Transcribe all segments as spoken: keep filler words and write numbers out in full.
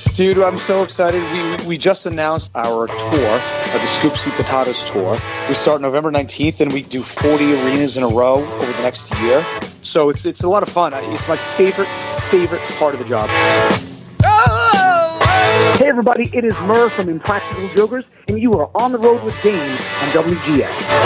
Dude, I'm so excited. We we just announced our tour, uh, the Scoopsy Potatoes Tour. We start November nineteenth, and we do forty arenas in a row over the next year. So it's it's a lot of fun. It's my favorite, favorite part of the job. Hey everybody, it is Murr from Impractical Jokers, and you are on the road with James on W G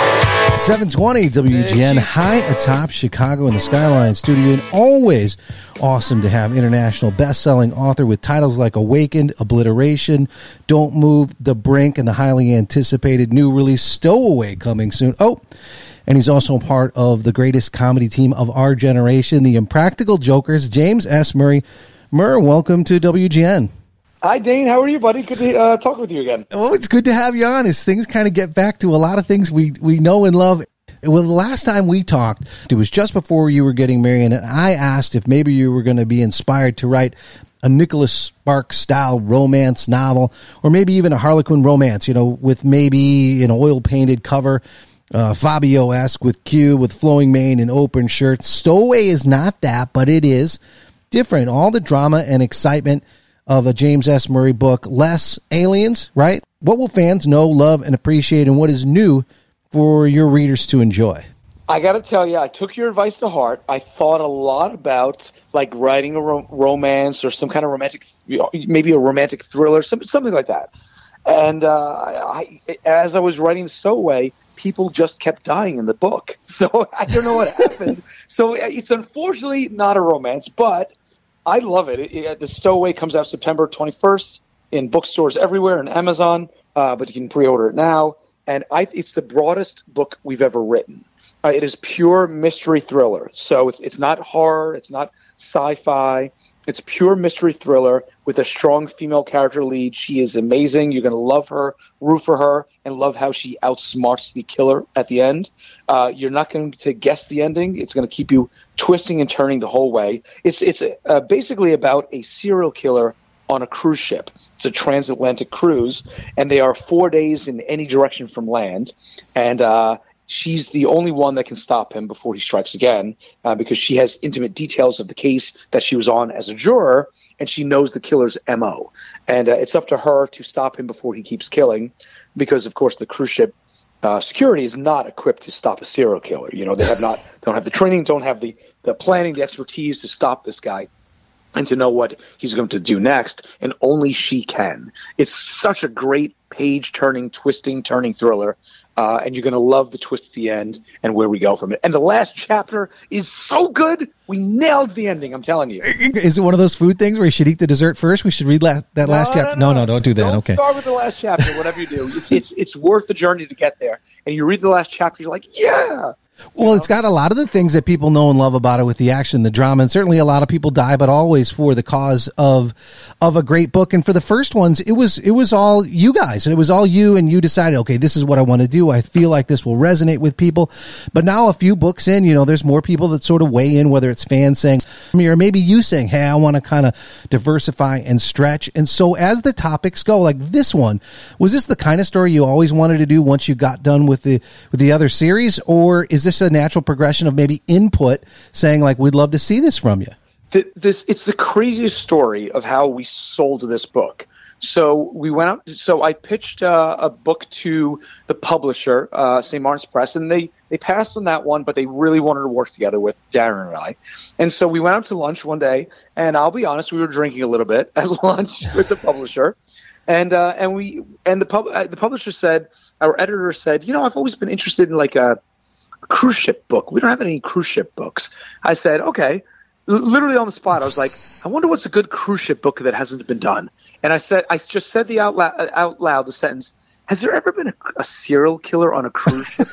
N. seven twenty W G N, high atop Chicago in the Skyline Studio, and always awesome to have international best-selling author with titles like Awakened, Obliteration, Don't Move, The Brink, and the highly anticipated new release Stowaway coming soon. Oh, and he's also part of the greatest comedy team of our generation, the Impractical Jokers, James S. Murray. Murr, welcome to W G N. Hi, Dane. How are you, buddy? Good to uh, talk with you again. Well, it's good to have you on as things kind of get back to a lot of things we, we know and love. Well, the last time we talked, it was just before you were getting married, and I asked if maybe you were going to be inspired to write a Nicholas Sparks-style romance novel, or maybe even a Harlequin romance, you know, with maybe an oil-painted cover, uh, Fabio-esque with Q, with flowing mane and open shirt. Stowaway is not that, but it is different. All the drama and excitement of a James S. Murray book, less aliens, right? What will fans know, love, and appreciate, and what is new for your readers to enjoy? I got to tell you, I took your advice to heart. I thought a lot about like writing a ro- romance or some kind of romantic, maybe a romantic thriller, some, something like that. And uh, I, as I was writing Stowaway, people just kept dying in the book. So I don't know what happened. So it's unfortunately not a romance, but I love it. It, it. The Stowaway comes out September twenty-first in bookstores everywhere and Amazon, uh, but you can pre-order it now. And I, it's the broadest book we've ever written. Uh, it is pure mystery thriller. So it's it's not horror. It's not sci-fi. It's pure mystery thriller with a strong female character lead. She is amazing. You're going to love her, root for her, and love how she outsmarts the killer at the end. Uh, you're not going to guess the ending. It's going to keep you twisting and turning the whole way. It's it's uh, basically about a serial killer on a cruise ship. It's a transatlantic cruise, and they are four days in any direction from land. And uh, she's the only one that can stop him before he strikes again, uh, because she has intimate details of the case that she was on as a juror, and she knows the killer's M O. And uh, it's up to her to stop him before he keeps killing, because, of course, the cruise ship uh, security is not equipped to stop a serial killer. You know, they have not don't have the training, don't have the, the planning, the expertise to stop this guy and to know what he's going to do next, and only she can. It's such a great page-turning, twisting, turning thriller, uh, and you're going to love the twist at the end and where we go from it. And the last chapter is so good, we nailed the ending, I'm telling you. Is it one of those food things where you should eat the dessert first? We should read la- that no, last no, chapter? No, no, no, don't do that. Don't okay. Start with the last chapter, whatever you do. It's, it's, it's worth the journey to get there. And you read the last chapter, you're like, yeah! Well, you know? It's got a lot of the things that people know and love about it with the action, the drama, and certainly a lot of people die, but always for the cause of of a great book. And for the first ones, it was it was all you guys, and it was all you, and you decided, okay, this is what I want to do. I feel like this will resonate with people. But now a few books in, you know, there's more people that sort of weigh in, whether it's fans saying, or maybe you saying, hey, I want to kind of diversify and stretch. And so as the topics go, like this one, was this the kind of story you always wanted to do once you got done with the with the other series, or is this a natural progression of maybe input saying like, we'd love to see this from you? This it's the craziest story of how we sold this book. So we went out. So I pitched uh, a book to the publisher, uh, Saint Martin's Press, and they they passed on that one, but they really wanted to work together with Darren and I. And so we went out to lunch one day, and I'll be honest, we were drinking a little bit at lunch with the publisher, and uh, and we and the pub uh, the publisher said, our editor said, you know, I've always been interested in like a, a cruise ship book. We don't have any cruise ship books. I said, okay. Literally on the spot, I was like, I wonder what's a good cruise ship book that hasn't been done. And I said, I just said the out loud, out loud the sentence, has there ever been a, a serial killer on a cruise ship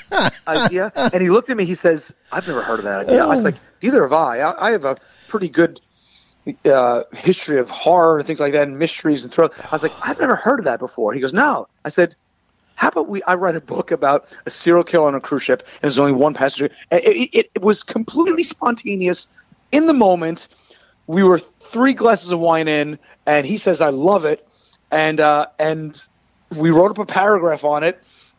idea? And he looked at me, he says, I've never heard of that idea. I was like, neither have I. I, I have a pretty good uh, history of horror and things like that, and mysteries and thrills. I was like, I've never heard of that before. He goes, no. I said, how about we? I write a book about a serial killer on a cruise ship, and there's only one passenger. It, it, it was completely spontaneous. In the moment, we were three glasses of wine in, and he says, I love it. And uh, and we wrote up a paragraph on it,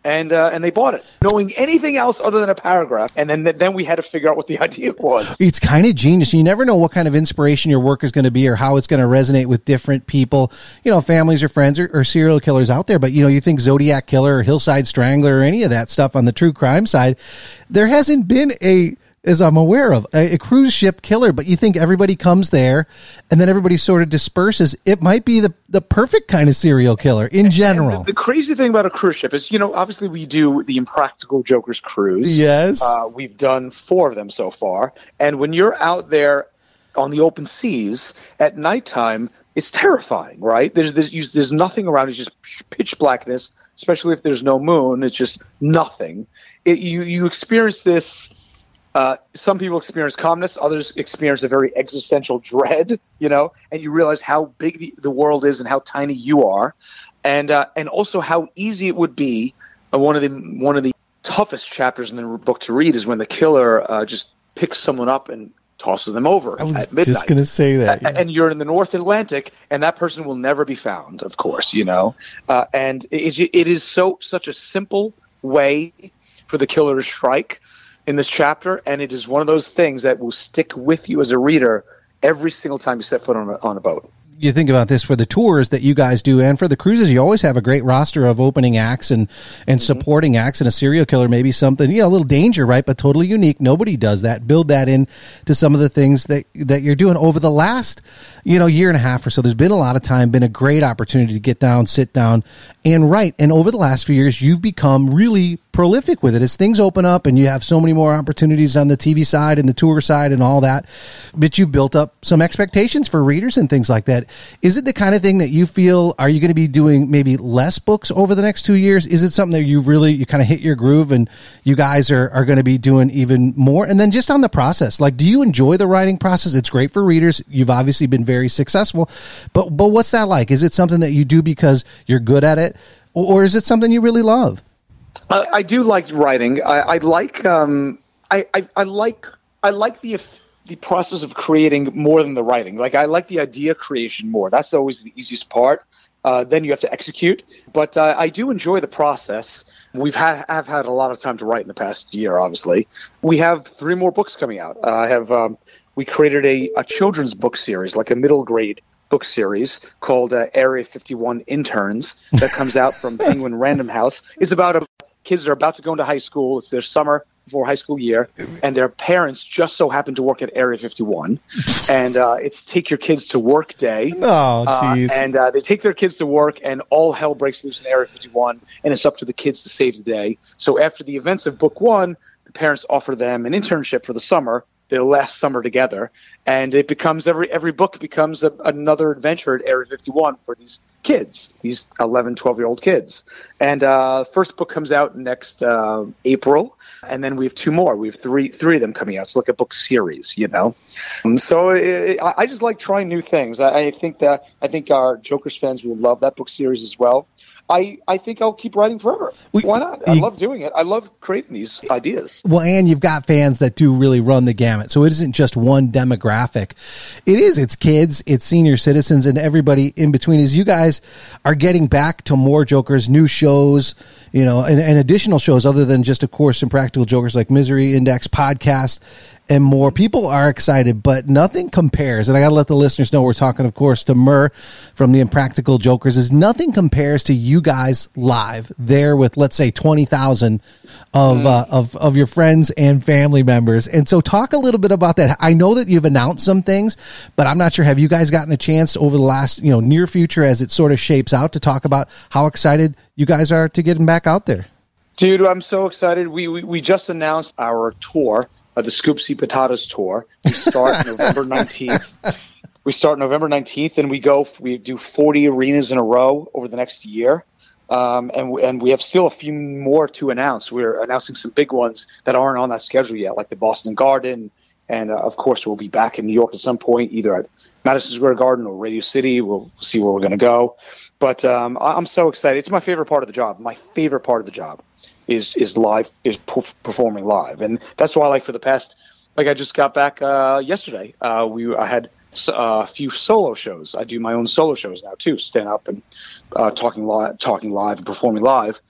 And uh, and they bought it, knowing anything else other than a paragraph. And then then we had to figure out what the idea was. It's kind of genius. You never know what kind of inspiration your work is going to be or how it's going to resonate with different people, you know, families or friends or, or serial killers out there. But, you know, you think Zodiac Killer or Hillside Strangler or any of that stuff on the true crime side, there hasn't been a, as I'm aware of, a, a cruise ship killer, but you think everybody comes there and then everybody sort of disperses. It might be the, the perfect kind of serial killer in general. The, the crazy thing about a cruise ship is, you know, obviously we do the Impractical Jokers cruise. Yes. Uh, we've done four of them so far. And when you're out there on the open seas at nighttime, it's terrifying, right? There's there's, there's nothing around. It's just pitch blackness, especially if there's no moon. It's just nothing. It, you, you experience this. Uh, some people experience calmness, others experience a very existential dread, you know, and you realize how big the, the world is and how tiny you are, and uh, and also how easy it would be. Uh, one of the one of the toughest chapters in the book to read is when the killer uh, just picks someone up and tosses them over I was at midnight. just going to say that, yeah. And you're in the North Atlantic, and that person will never be found, of course, you know, uh, and it, it is so such a simple way for the killer to strike in this chapter, and it is one of those things that will stick with you as a reader every single time you set foot on a, on a boat. You think about this for the tours that you guys do and for the cruises, you always have a great roster of opening acts and, and mm-hmm. supporting acts, and a serial killer, maybe something, you know, a little danger, right? But totally unique. Nobody does that. Build that in to some of the things that, that you're doing over the last, you know, year and a half or so. There's been a lot of time, been a great opportunity to get down, sit down and write. And over the last few years, you've become really prolific with it as things open up and you have so many more opportunities on the T V side and the tour side and all that, but you've built up some expectations for readers and things like that. Is it the kind of thing that you feel, are you going to be doing maybe less books over the next two years? Is it something that you really, you kind of hit your groove and you guys are, are going to be doing even more? And then just on the process, like, do you enjoy the writing process? It's great for readers. You've obviously been very successful, but, but what's that like? Is it something that you do because you're good at it, or, or is it something you really love? I, I do like writing. I, I like, um, I, I, I like, I like the the process of creating more than the writing. Like, I like the idea creation more. That's always the easiest part. Uh, then you have to execute. But uh, I do enjoy the process. We've had have had a lot of time to write in the past year. Obviously, we have three more books coming out. Uh, I have um, we created a, a children's book series, like a middle grade book series called uh, Area fifty-one Interns, that comes out from Penguin Random House. It's about a, kids that are about to go into high school. It's their summer before high school year, and their parents just so happen to work at Area fifty-one, and uh, it's Take Your Kids to Work Day. Oh, jeez. Uh, and uh, they take their kids to work, and all hell breaks loose in Area fifty-one, and it's up to the kids to save the day. So after the events of book one, the parents offer them an internship for the summer, their last summer together, and it becomes every every book becomes a, another adventure at Area fifty-one for these kids, these eleven, twelve-year-old kids. And uh, first book comes out next uh, April, and then we have two more. We have three three of them coming out. It's like a book series, you know. Um, so it, I, I just like trying new things. I, I think that I think our Jokers fans will love that book series as well. I, I think I'll keep writing forever. Why not? I you, love doing it. I love creating these ideas. Well, and you've got fans that do really run the gamut. So it isn't just one demographic. It is. It's kids, it's senior citizens, and everybody in between. As you guys are getting back to more Jokers, new shows, you know, and, and additional shows other than just, of course, Impractical Jokers like Misery Index podcast and more. People are excited, but nothing compares. And I got to let the listeners know we're talking, of course, to Mur from the Impractical Jokers. Is nothing compares to you guys live there with, let's say, twenty thousand of, mm. uh, of, of your friends and family members. And so talk a little bit about that. I know that you've announced some things, but I'm not sure. Have you guys gotten a chance over the last, you know, near future as it sort of shapes out to talk about how excited you guys are to getting back out there? Dude, I'm so excited. We, we, we just announced our tour. Uh, the Scoopsy Potatoes Tour. We start November nineteenth. We start November nineteenth, and we go. We do forty arenas in a row over the next year, um, and we, and we have still a few more to announce. We're announcing some big ones that aren't on that schedule yet, like the Boston Garden, and uh, of course we'll be back in New York at some point, either at Madison Square Garden or Radio City. We'll see where we're going to go, but um, I'm so excited. It's my favorite part of the job. My favorite part of the job. is is live, is performing live. And that's why, like, for the past, like, I just got back uh, yesterday. Uh, we I had uh, a few solo shows. I do my own solo shows now, too, stand up and uh, talking live, talking live and performing live.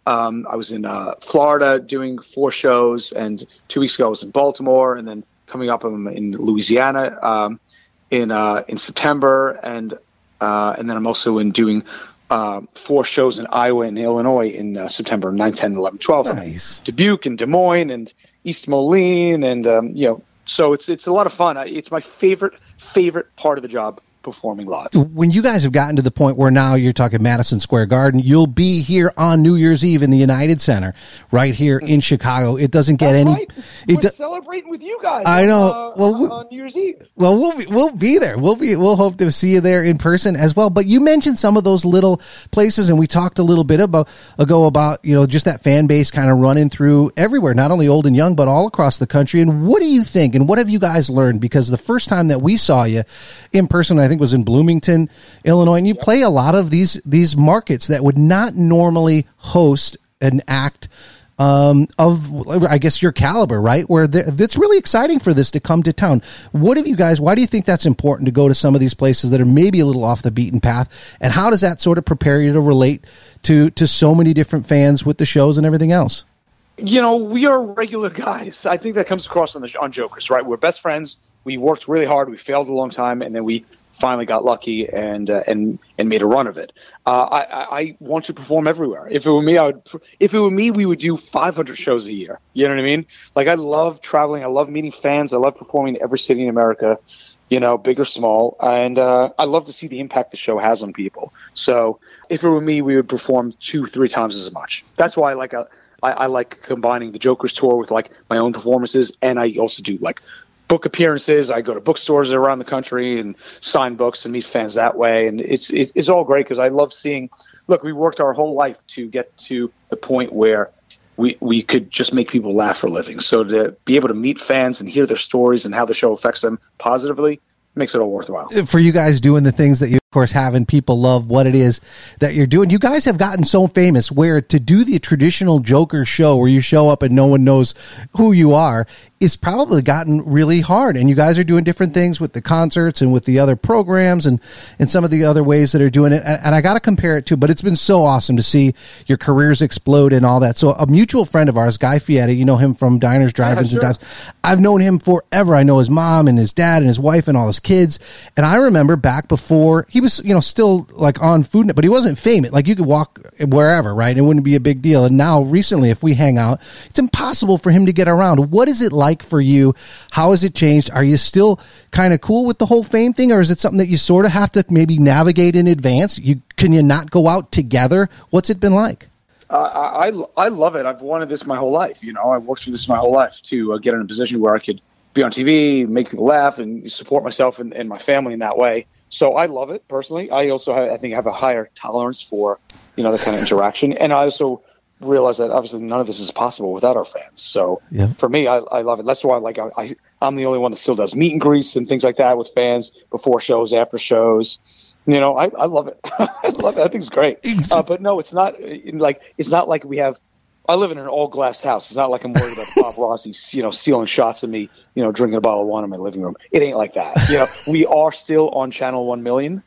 Um, I was in uh, Florida doing four shows, and two weeks ago I was in Baltimore, and then coming up I'm in Louisiana um, in uh, in September, and uh, and then I'm also in doing uh, four shows in Iowa and Illinois in uh, September nine, ten, eleven, twelve. Nice. Dubuque and Des Moines and East Moline, and um, you know, so it's it's a lot of fun. I, it's my favorite favorite part of the job, performing live. When you guys have gotten to the point where now you're talking Madison Square Garden, you'll be here on New Year's Eve in the United Center, right here in Chicago. It doesn't get That's any. Right. It We're do, celebrating with you guys. I know. On, uh, well, we, on New Year's Eve. Well, we'll be, we'll be there. We'll be we'll hope to see you there in person as well. But you mentioned some of those little places, and we talked a little bit about ago about you know just that fan base kind of running through everywhere, not only old and young, but all across the country. And what do you think? And what have you guys learned? Because the first time that we saw you in person, I think was in Bloomington, Illinois, and you yep. play a lot of these these markets that would not normally host an act um, of, I guess, your caliber, right? Where that's really exciting for this to come to town. What have you guys? Why do you think that's important to go to some of these places that are maybe a little off the beaten path? And how does that sort of prepare you to relate to to so many different fans with the shows and everything else? You know, we are regular guys. I think that comes across on the on Jokers, right? We're best friends. We worked really hard. We failed a long time, and then we finally got lucky and uh, and and made a run of it. Uh, I, I want to perform everywhere. If it were me, I would. If it were me, we would do five hundred shows a year. You know what I mean? Like, I love traveling. I love meeting fans. I love performing in every city in America, you know, big or small. And uh, I love to see the impact the show has on people. So if it were me, we would perform two, three times as much. That's why I like a, I, I like combining the Jokers tour with like my own performances, and I also do like book appearances. I go to bookstores around the country and sign books and meet fans that way. And it's it's, it's all great because I love seeing, look, we worked our whole life to get to the point where we, we could just make people laugh for a living. So to be able to meet fans and hear their stories and how the show affects them positively makes it all worthwhile. For you guys doing the things that you, of course, have and people love what it is that you're doing. You guys have gotten so famous where to do the traditional Joker show where you show up and no one knows who you are is probably gotten really hard. And you guys are doing different things with the concerts and with the other programs and, and some of the other ways that are doing it. And I got to compare it to, but it's been so awesome to see your careers explode and all that. So a mutual friend of ours, Guy Fieri, you know him from Diners, Drive-Ins, yeah, sure. and Dives. I've known him forever. I know his mom and his dad and his wife and all his kids. And I remember back before he was, you know, still like on Food Net, but he wasn't famous. Like you could walk wherever, right? It wouldn't be a big deal. And now recently, if we hang out, it's impossible for him to get around. What is it like for you? How has it changed? Are you still kind of cool with the whole fame thing, or is it something that you sort of have to maybe navigate in advance? You can you not go out together? What's it been like? Uh, I I love it. I've wanted this my whole life. You know, I've worked through this my whole life to uh, get in a position where I could be on T V, make people laugh, and support myself and, and my family in that way. So I love it personally. I also have, I think have a higher tolerance for, you know, the kind of interaction, and I also realize that obviously none of this is possible without our fans. So yeah. for me, I, I love it. That's why like I, I I'm the only one that still does meet and greets and things like that with fans before shows, after shows. You know, I, I love it. I love it. I think it's great. Uh, but no, it's not like it's not like we have. I live in an all glass house. It's not like I'm worried about the paparazzi, you know, stealing shots of me, you know, drinking a bottle of wine in my living room. It ain't like that. You know, we are still on Channel One Million.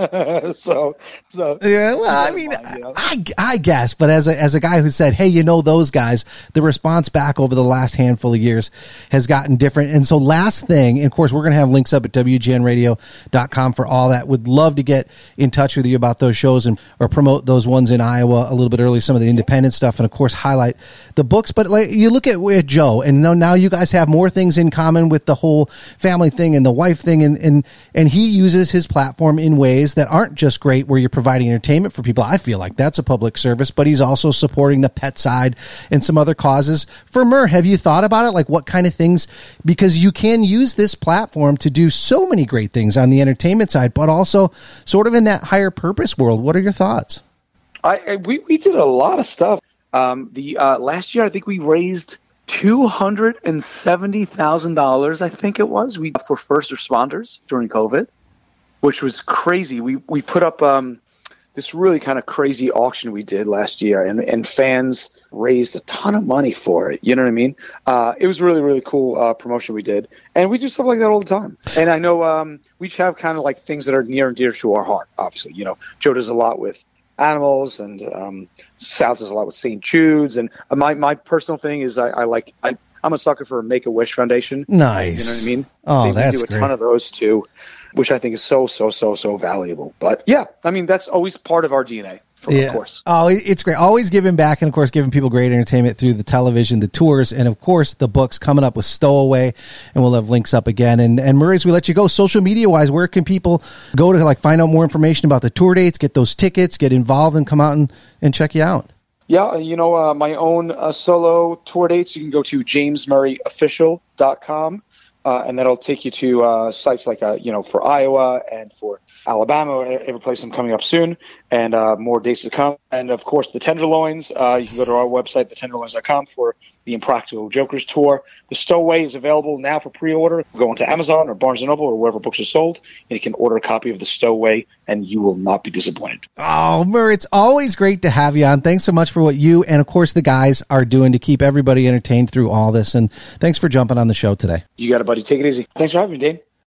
so, so yeah. Well, I mean, mind, you know? I, I guess, but as a as a guy who said, hey, you know, those guys, the response back over the last handful of years has gotten different. And so, last thing, and of course, we're going to have links up at W G N radio dot com for all that. Would love to get in touch with you about those shows and or promote those ones in Iowa a little bit early, some of the independent stuff, and of course, highlight the books. But like you look at with Joe, and now now you guys have more things in common with the whole family thing and the wife thing, and and and he uses his platform in ways that aren't just great where you're providing entertainment for people. I feel like that's a public service, but he's also supporting the pet side and some other causes. For Murr, have you thought about it? Like what kind of things, because you can use this platform to do so many great things on the entertainment side, but also sort of in that higher purpose world. What are your thoughts? I, I we, we did a lot of stuff. Um, the uh, last year, I think we raised two hundred seventy thousand dollars, I think it was, we for first responders during COVID, which was crazy. We we put up um, this really kind of crazy auction we did last year, and, and fans raised a ton of money for it. You know what I mean? Uh, it was really, really cool uh, promotion we did. And we do stuff like that all the time. And I know um, we each have kind of like things that are near and dear to our heart, obviously. You know, Joe does a lot with animals, and um, Sal does a lot with Saint Jude's. And my my personal thing is I, I like I. I'm a sucker for a Make-A-Wish Foundation. Nice. You know what I mean? Oh, they, that's they do a great. ton of those too, which I think is so, so, so, so valuable. But yeah, I mean, that's always part of our D N A, for, Yeah. of course. Oh, it- it's great. Always giving back, and of course, giving people great entertainment through the television, the tours, and of course, the books coming up with Stowaway. And we'll have links up again. And, and Murray, as we let you go, social media wise, where can people go to like find out more information about the tour dates, get those tickets, get involved, and come out and, and check you out? Yeah, you know, uh, my own uh, solo tour dates, you can go to james murray official dot com, uh, and that'll take you to uh, sites like, uh, you know, for Iowa and for Alabama, every place I'm coming up soon, and uh, more dates to come. And, of course, the Tenderloins, uh, you can go to our website, the tenderloins dot com, for the Impractical Jokers tour. The Stowaway is available now for pre-order. Go into Amazon or Barnes and Noble or wherever books are sold, and you can order a copy of the Stowaway, and you will not be disappointed. Oh, Murray, it's always great to have you on. Thanks so much for what you and, of course, the guys are doing to keep everybody entertained through all this. And thanks for jumping on the show today. You got it, buddy. Take it easy. Thanks for having me, Dane.